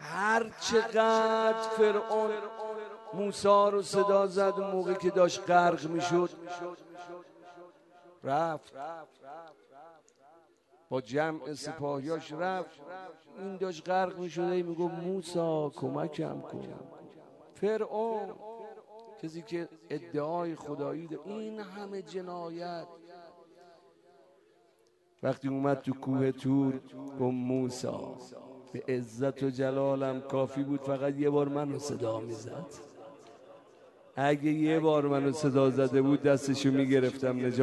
هر چقدر فرعون موسی رو صدا زد اون موقع که داشت غرق میشد، رفت با جمع سپاهیاش رفت، این داشت غرق میشد میگفت موسی کمکم کن. فرعون کسی که ادعای خدایی داره، این همه جنایت. وقتی اومد تو کوه تور گفت موسی به عزت و جلالم کافی بود فقط یه بار منو صدا میزد، اگه یه بار منو صدا زده بود دستشو میگرفتم نجات